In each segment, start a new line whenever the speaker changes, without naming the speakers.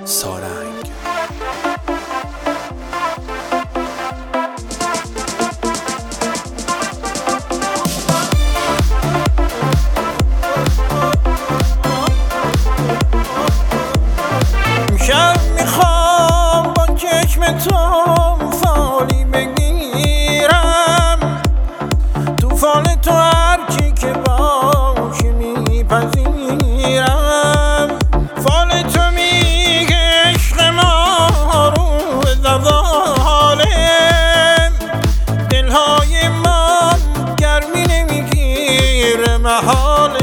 سارنگ.
امشب میخوام با چشم تو فالی بگیرم، تو فال تو هرچی که باشه میپذیرم. فال تو میگه عشق ما رو زوالم، دلهای ما گرمی نمیگیره محالم.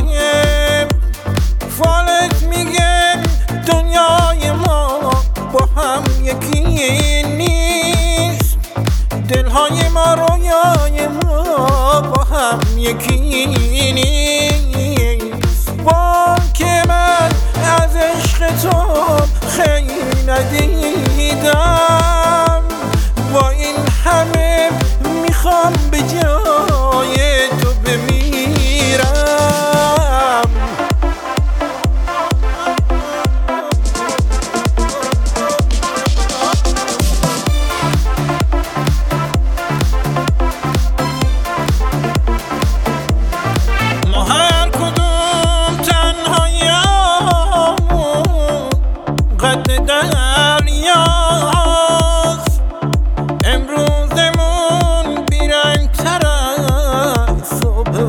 فالت میگه دنیای ما با هم یکی نیست، دلهای ما رویای ما با هم یکی نیست. که من از عشق تو خیلی ندیدم، با این همه میخوام به جای تو بمیرم. دریاست امروزمون بیرنگ‌تر از صبح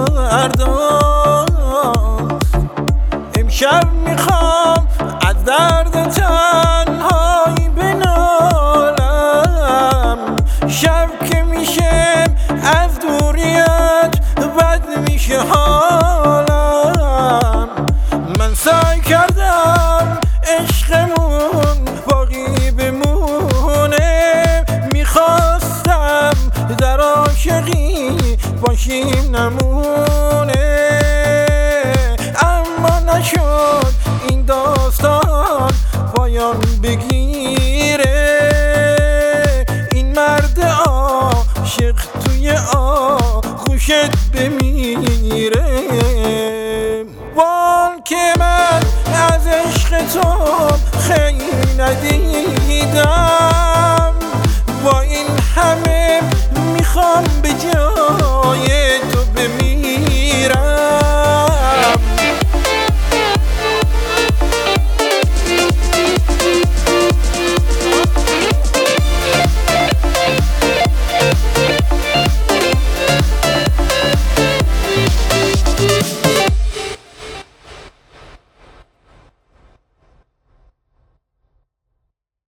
فرداست. امشب میخوام از درد تنهایی بنالم، شب که میشه از دوریت بد میشه حالم. من سعی کردم عشقمون باقی بمونه، میخواستم در عاشقی باشیم نمونه، اما نشد این داستان پایان بگیره. این مرد عاشق توی آغوشت بمیره. که من از عشق تو خیلی ندیدم، با این همه میخوام به جای